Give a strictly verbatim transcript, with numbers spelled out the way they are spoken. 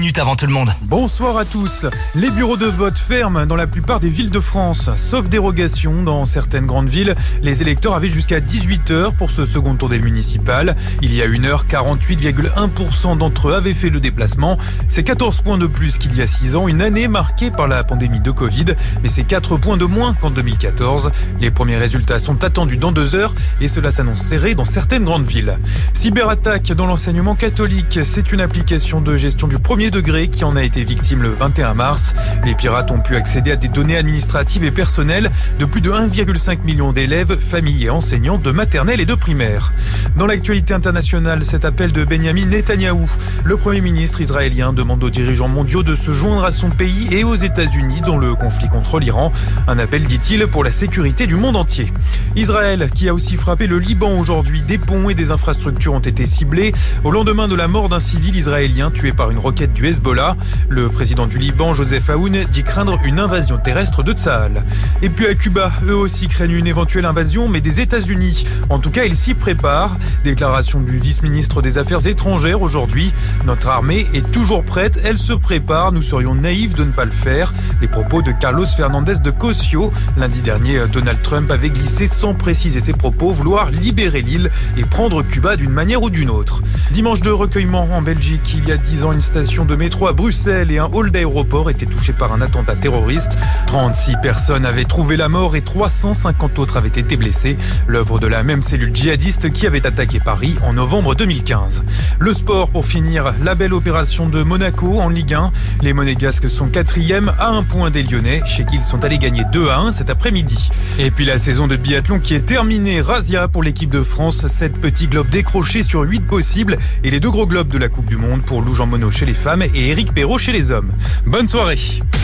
minutes avant tout le monde. Bonsoir à tous. Les bureaux de vote ferment dans la plupart des villes de France. Sauf dérogation, dans certaines grandes villes, les électeurs avaient jusqu'à dix-huit heures pour ce second tour des municipales. Il y a une heure, quarante-huit virgule un pour cent d'entre eux avaient fait le déplacement. C'est quatorze points de plus qu'il y a six ans, une année marquée par la pandémie de Covid. Mais c'est quatre points de moins qu'en deux mille quatorze. Les premiers résultats sont attendus dans deux heures et cela s'annonce serré dans certaines grandes villes. Cyberattaque dans l'enseignement catholique, c'est une application de gestion du premier degré qui en a été victime le vingt et un mars. Les pirates ont pu accéder à des données administratives et personnelles de plus de un virgule cinq million d'élèves, familles et enseignants de maternelle et de primaire. Dans l'actualité internationale, cet appel de Benyamin Netanyahou. Le Premier ministre israélien demande aux dirigeants mondiaux de se joindre à son pays et aux États-Unis dans le conflit contre l'Iran. Un appel, dit-il, pour la sécurité du monde entier. Israël, qui a aussi frappé le Liban aujourd'hui, des ponts et des infrastructures ont été ciblés au lendemain de la mort d'un civil israélien tué par une roquette du Hezbollah. Le président du Liban, Joseph Aoun, dit craindre une invasion terrestre de Tsahal. Et puis à Cuba, eux aussi craignent une éventuelle invasion, mais des États-Unis. En tout cas, ils s'y préparent. Déclaration du vice-ministre des Affaires étrangères aujourd'hui. Notre armée est toujours prête, elle se prépare. Nous serions naïfs de ne pas le faire. Les propos de Carlos Fernandez de Cosio. Lundi dernier, Donald Trump avait glissé sans préciser ses propos, vouloir libérer l'île et prendre Cuba d'une manière ou d'une autre. Dimanche de recueillement en Belgique, il y a dix ans, une station de métro à Bruxelles et un hall d'aéroport étaient touchés par un attentat terroriste. trente-six personnes avaient trouvé la mort et trois cent cinquante autres avaient été blessées. L'œuvre de la même cellule djihadiste qui avait attaqué Paris en novembre deux mille quinze. Le sport pour finir, la belle opération de Monaco en Ligue un. Les Monégasques sont quatrième à un point des Lyonnais, chez qui ils sont allés gagner deux à un cet après-midi. Et puis la saison de biathlon qui est terminée, razzia pour l'équipe de France, sept petits globes décrochés sur huit possibles et les deux gros globes de la Coupe du Monde pour Lou Jean Monod chez les femmes et Éric Perrault chez les hommes. Bonne soirée.